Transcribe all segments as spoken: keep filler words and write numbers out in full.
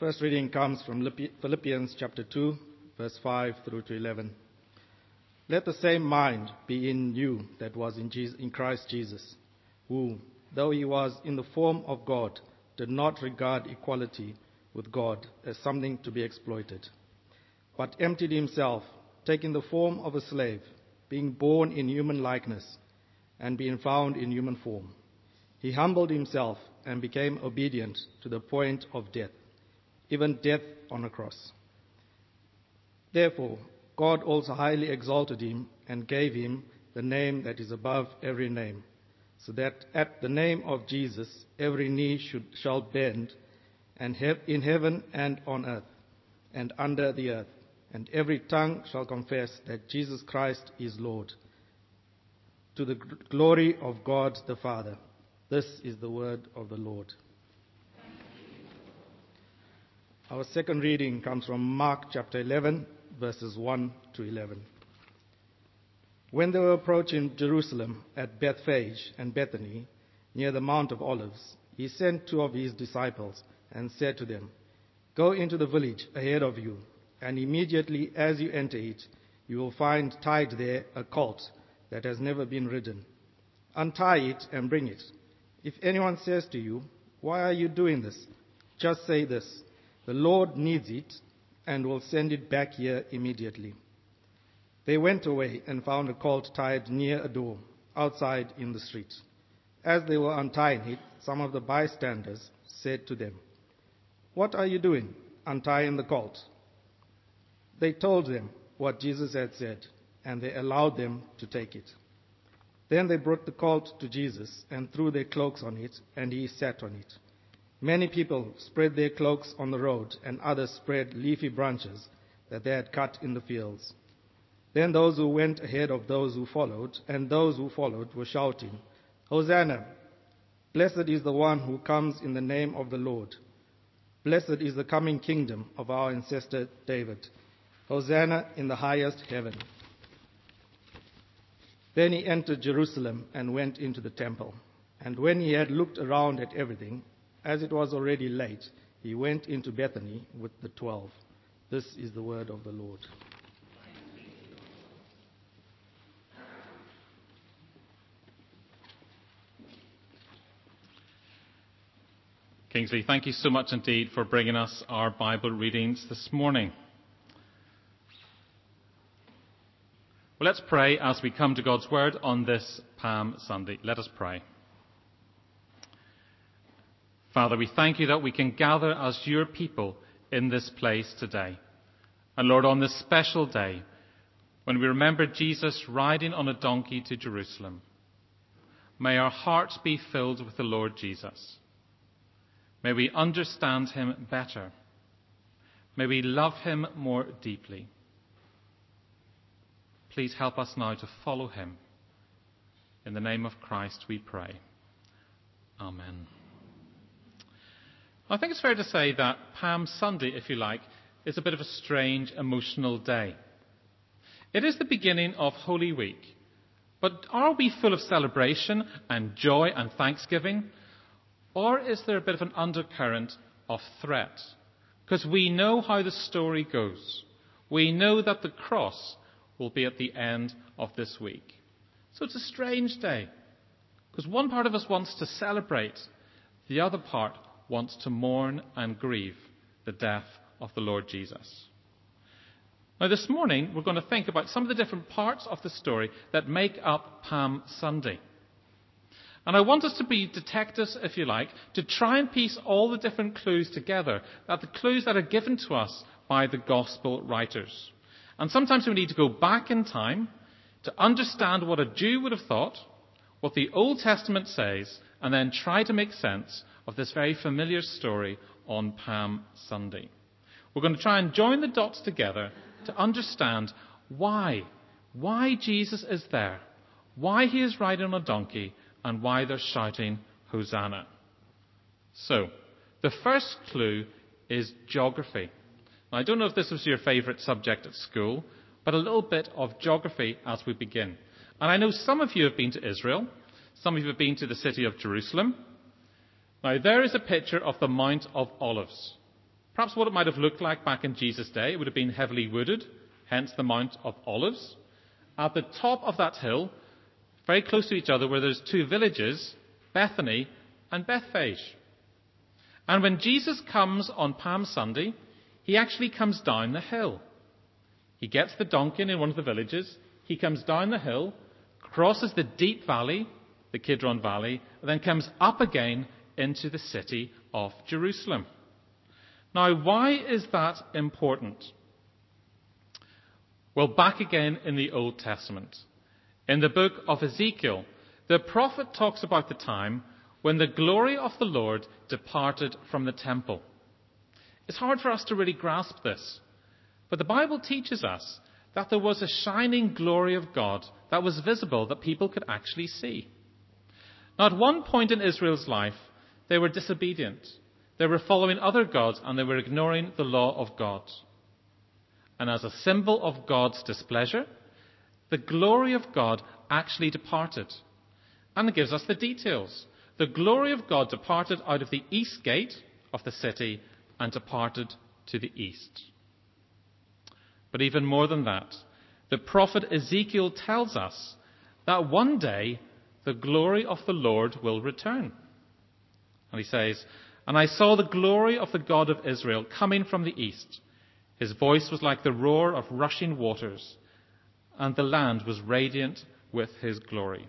First reading comes from Philippians chapter two, verse five through to eleven. Let the same mind be in you that was in, Jesus, in Christ Jesus, who, though he was in the form of God, did not regard equality with God as something to be exploited, but emptied himself, taking the form of a slave, being born in human likeness, and being found in human form. He humbled himself and became obedient to the point of death, even death on a cross. Therefore, God also highly exalted him and gave him the name that is above every name, so that at the name of Jesus every knee should, shall bend, and he- in heaven and on earth and under the earth, and every tongue shall confess that Jesus Christ is Lord, to the gl- glory of God the Father. This is the word of the Lord. Our second reading comes from Mark chapter eleven, verses one to eleven. When they were approaching Jerusalem at Bethphage and Bethany, near the Mount of Olives, he sent two of his disciples and said to them, "Go into the village ahead of you, and immediately as you enter it, you will find tied there a colt that has never been ridden. Untie it and bring it. If anyone says to you, 'Why are you doing this?' just say this, 'The Lord needs it,' and will send it back here immediately." They went away and found a colt tied near a door, outside in the street. As they were untying it, some of the bystanders said to them, "What are you doing, untying the colt?" They told them what Jesus had said, and they allowed them to take it. Then they brought the colt to Jesus and threw their cloaks on it, and he sat on it. Many people spread their cloaks on the road, and others spread leafy branches that they had cut in the fields. Then those who went ahead of those who followed, and those who followed were shouting, "Hosanna! Blessed is the one who comes in the name of the Lord. Blessed is the coming kingdom of our ancestor David. Hosanna in the highest heaven." Then he entered Jerusalem and went into the temple. And when he had looked around at everything, as it was already late, he went into Bethany with the twelve. This is the word of the Lord. Kingsley, thank you so much indeed for bringing us our Bible readings this morning. Well, let's pray as we come to God's Word on this Palm Sunday. Let us pray. Father, we thank you that we can gather as your people in this place today. And Lord, on this special day, when we remember Jesus riding on a donkey to Jerusalem, may our hearts be filled with the Lord Jesus. May we understand him better. May we love him more deeply. Please help us now to follow him. In the name of Christ we pray. Amen. I think it's fair to say that Palm Sunday, if you like, is a bit of a strange, emotional day. It is the beginning of Holy Week. But are we full of celebration and joy and thanksgiving? Or is there a bit of an undercurrent of threat? Because we know how the story goes. We know that the cross will be at the end of this week. So it's a strange day. Because one part of us wants to celebrate. The other part wants to mourn and grieve the death of the Lord Jesus. Now this morning we're going to think about some of the different parts of the story that make up Palm Sunday. And I want us to be detectives, if you like, to try and piece all the different clues together, that the clues that are given to us by the gospel writers. And sometimes we need to go back in time to understand what a Jew would have thought, what the Old Testament says, and then try to make sense of this very familiar story on Palm Sunday. We're going to try and join the dots together to understand why, why Jesus is there, why he is riding on a donkey, and why they're shouting Hosanna. So, the first clue is geography. Now, I don't know if this was your favourite subject at school, but a little bit of geography as we begin. And I know some of you have been to Israel, some of you have been to the city of Jerusalem. Now, there is a picture of the Mount of Olives. Perhaps what it might have looked like back in Jesus' day, it would have been heavily wooded, hence the Mount of Olives. At the top of that hill, very close to each other, where there's two villages, Bethany and Bethphage. And when Jesus comes on Palm Sunday, he actually comes down the hill. He gets the donkey in one of the villages, he comes down the hill, crosses the deep valley, the Kidron Valley, and then comes up again into the city of Jerusalem. Now, why is that important? Well, back again in the Old Testament. In the book of Ezekiel, the prophet talks about the time when the glory of the Lord departed from the temple. It's hard for us to really grasp this, but the Bible teaches us that there was a shining glory of God that was visible, that people could actually see. Now, at one point in Israel's life, they were disobedient. They were following other gods and they were ignoring the law of God. And as a symbol of God's displeasure, the glory of God actually departed. And it gives us the details. The glory of God departed out of the east gate of the city and departed to the east. But even more than that, the prophet Ezekiel tells us that one day the glory of the Lord will return. And he says, "And I saw the glory of the God of Israel coming from the east. His voice was like the roar of rushing waters, and the land was radiant with his glory."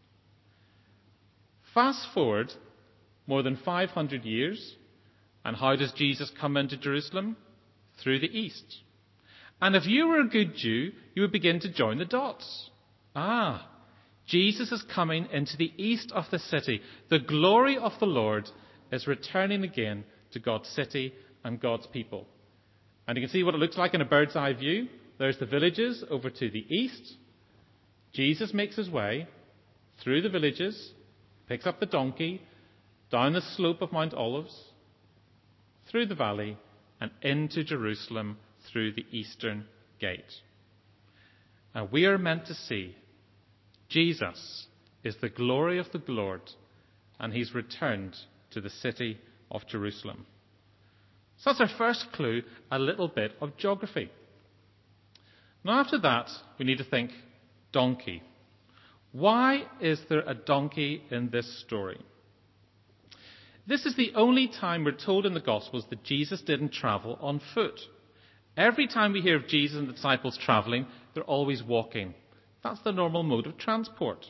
Fast forward more than five hundred years, and how does Jesus come into Jerusalem? Through the east. And if you were a good Jew, you would begin to join the dots. Ah, Jesus is coming into the east of the city. The glory of the Lord is returning again to God's city and God's people. And you can see what it looks like in a bird's eye view. There's the villages over to the east. Jesus makes his way through the villages, picks up the donkey, down the slope of Mount Olives, through the valley, and into Jerusalem through the eastern gate. And we are meant to see Jesus is the glory of the Lord, and he's returned to the city of Jerusalem. So that's our first clue, a little bit of geography. Now after that, we need to think donkey. Why is there a donkey in this story? This is the only time we're told in the Gospels that Jesus didn't travel on foot. Every time we hear of Jesus and the disciples traveling, they're always walking. That's the normal mode of transport.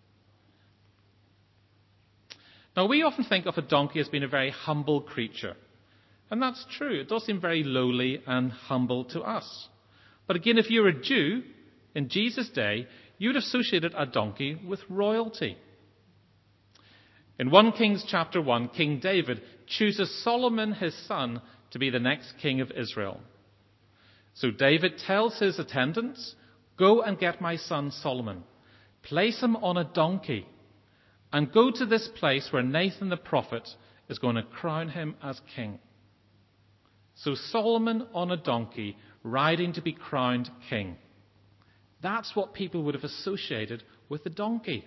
Now, we often think of a donkey as being a very humble creature. And that's true. It does seem very lowly and humble to us. But again, if you're a Jew, in Jesus' day, you would have associated a donkey with royalty. In First Kings chapter one, King David chooses Solomon, his son, to be the next king of Israel. So David tells his attendants, "Go and get my son Solomon. Place him on a donkey and go to this place where Nathan the prophet is going to crown him as king." So Solomon on a donkey, riding to be crowned king. That's what people would have associated with the donkey.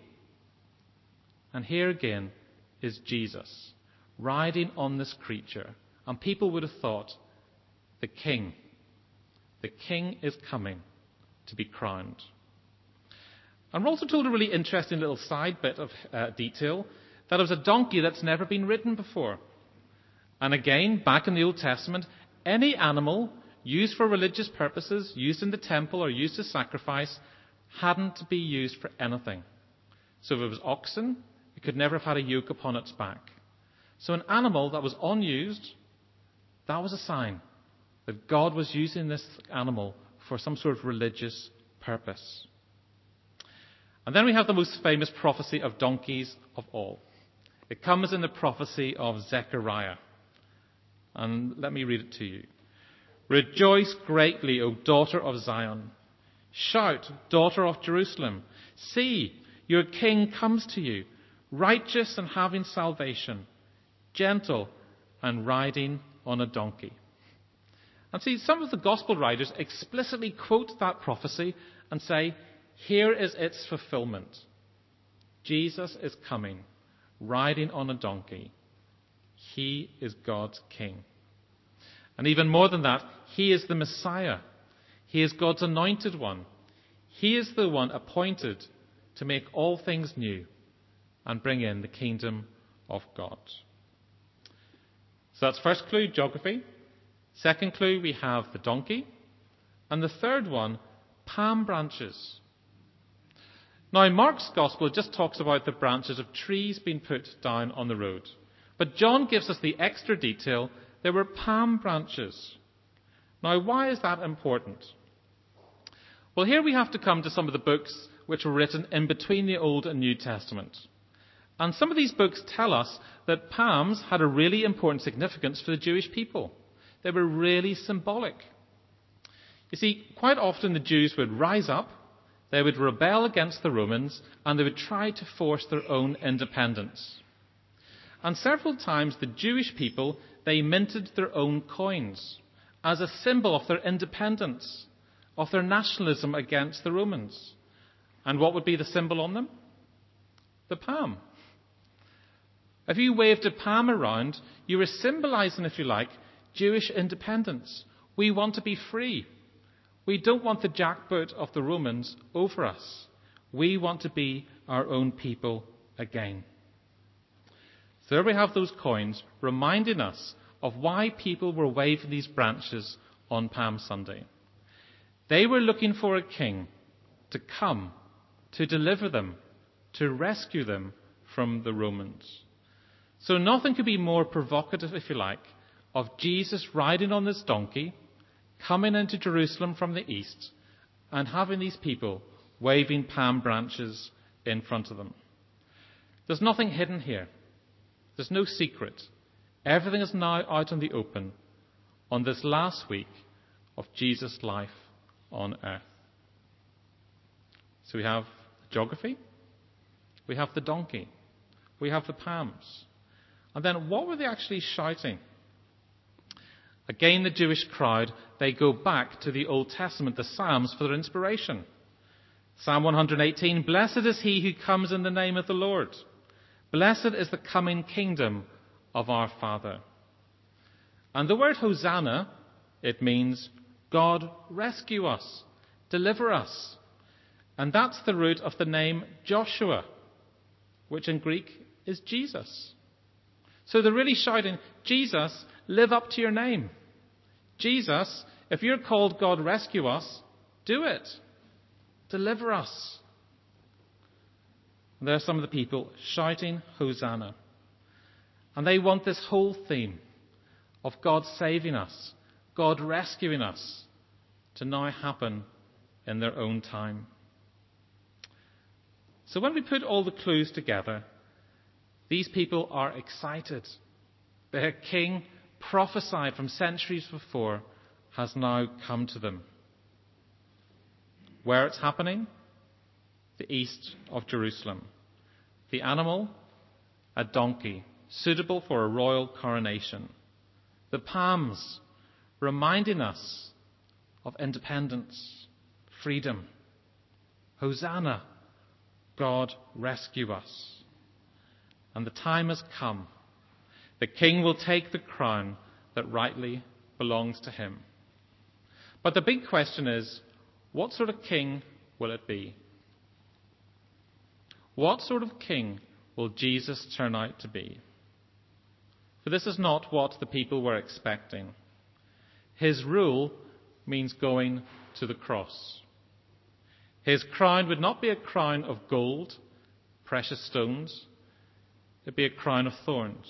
And here again is Jesus, riding on this creature. And people would have thought, the king, the king is coming to be crowned. And we're also told a really interesting little side bit of uh, detail, that it was a donkey that's never been ridden before. And again, back in the Old Testament, any animal used for religious purposes, used in the temple or used as sacrifice, hadn't to be used for anything. So if it was oxen, it could never have had a yoke upon its back. So an animal that was unused, that was a sign that God was using this animal for some sort of religious purpose. And then we have the most famous prophecy of donkeys of all. It comes in the prophecy of Zechariah. And let me read it to you. "Rejoice greatly, O daughter of Zion. Shout, daughter of Jerusalem. See, your king comes to you, righteous and having salvation, gentle and riding on a donkey." And see, some of the gospel writers explicitly quote that prophecy and say, here is its fulfillment. Jesus is coming, riding on a donkey. He is God's king. And even more than that, he is the Messiah. He is God's anointed one. He is the one appointed to make all things new and bring in the kingdom of God. So that's first clue, geography. Second clue, we have the donkey. And the third one, palm branches. Now, Mark's gospel just talks about the branches of trees being put down on the road. But John gives us the extra detail. There were palm branches. Now, why is that important? Well, here we have to come to some of the books which were written in between the Old and New Testament. And some of these books tell us that palms had a really important significance for the Jewish people. They were really symbolic. You see, quite often the Jews would rise up, they would rebel against the Romans, and they would try to force their own independence. And several times the Jewish people, they minted their own coins as a symbol of their independence, of their nationalism against the Romans. And what would be the symbol on them? The palm. If you waved a palm around, you were symbolizing, if you like, Jewish independence. We want to be free. We don't want the jackboot of the Romans over us. We want to be our own people again. So there we have those coins reminding us of why people were waving these branches on Palm Sunday. They were looking for a king to come, to deliver them, to rescue them from the Romans. So nothing could be more provocative, if you like, of Jesus riding on this donkey, coming into Jerusalem from the east, and having these people waving palm branches in front of them. There's nothing hidden here. There's no secret. Everything is now out in the open on this last week of Jesus' life on earth. So we have geography, we have the donkey, we have the palms. And then what were they actually shouting? Again, the Jewish crowd, they go back to the Old Testament, the Psalms, for their inspiration. Psalm one eighteen, "Blessed is he who comes in the name of the Lord. Blessed is the coming kingdom of our Father." And the word Hosanna, it means, God rescue us, deliver us. And that's the root of the name Joshua, which in Greek is Jesus. So they're really shouting, Jesus, live up to your name. Jesus, if you're called God rescue us, do it. Deliver us. And there are some of the people shouting Hosanna. And they want this whole theme of God saving us, God rescuing us, to now happen in their own time. So when we put all the clues together, these people are excited. Their king, prophesied from centuries before, has now come to them. Where it's happening? The east of Jerusalem. The animal? A donkey, suitable for a royal coronation. The palms, reminding us of independence, freedom. Hosanna, God rescue us. And the time has come. The king will take the crown that rightly belongs to him. But the big question is, what sort of king will it be? What sort of king will Jesus turn out to be? For this is not what the people were expecting. His rule means going to the cross. His crown would not be a crown of gold, precious stones. It'd be a crown of thorns.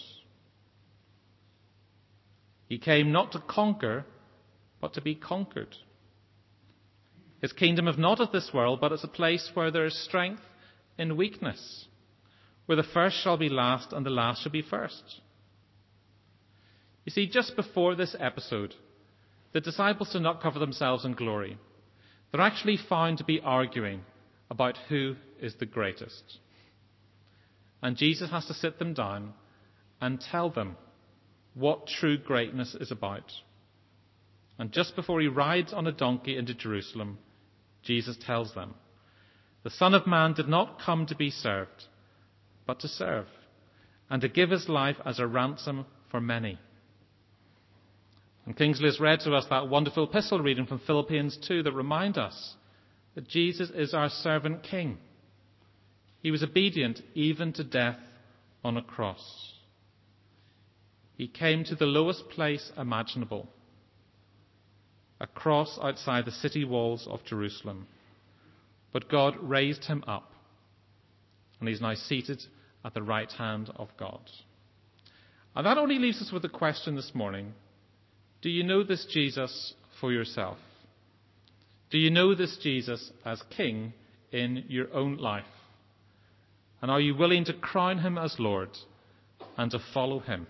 He came not to conquer, but to be conquered. His kingdom is not of this world, but it's a place where there is strength in weakness, where the first shall be last and the last shall be first. You see, just before this episode, the disciples did not cover themselves in glory. They're actually found to be arguing about who is the greatest. And Jesus has to sit them down and tell them what true greatness is about. And just before he rides on a donkey into Jerusalem, Jesus tells them, "The Son of Man did not come to be served, but to serve, and to give his life as a ransom for many." And Kingsley has read to us that wonderful epistle reading from Philippians two that remind us that Jesus is our servant king. He was obedient even to death on a cross. He came to the lowest place imaginable, a cross outside the city walls of Jerusalem. But God raised him up, and he's now seated at the right hand of God. And that only leaves us with a question this morning. Do you know this Jesus for yourself? Do you know this Jesus as King in your own life? And are you willing to crown him as Lord and to follow him?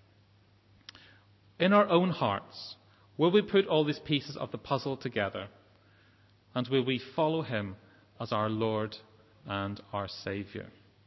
In our own hearts, will we put all these pieces of the puzzle together? And will we follow him as our Lord and our Saviour?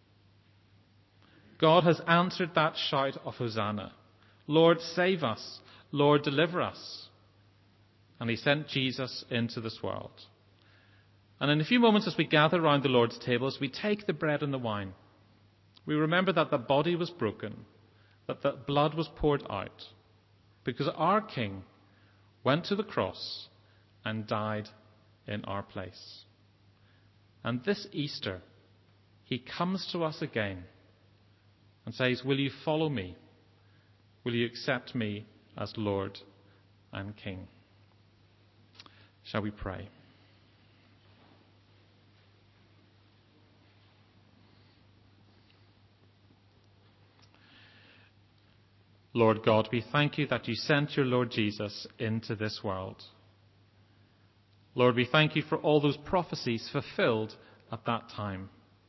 God has answered that shout of Hosanna. Lord, save us. Lord, deliver us. And he sent Jesus into this world. And in a few moments as we gather around the Lord's table, as we take the bread and the wine, we remember that the body was broken, that the blood was poured out, because our King went to the cross and died in our place. And this Easter, he comes to us again and says, will you follow me? Will you accept me as Lord and King? Shall we pray? Lord God, we thank you that you sent your Lord Jesus into this world. Lord, we thank you for all those prophecies fulfilled at that time.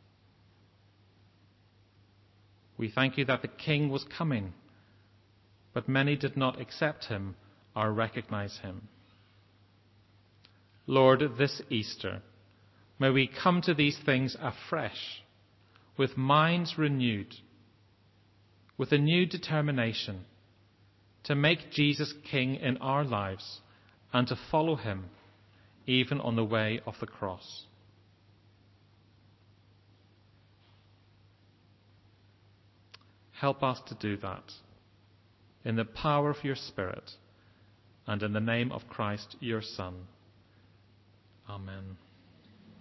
We thank you that the King was coming, but many did not accept him or recognize him. Lord, this Easter, may we come to these things afresh, with minds renewed, with a new determination to make Jesus King in our lives and to follow him even on the way of the cross. Help us to do that in the power of your Spirit and in the name of Christ, your Son. Amen.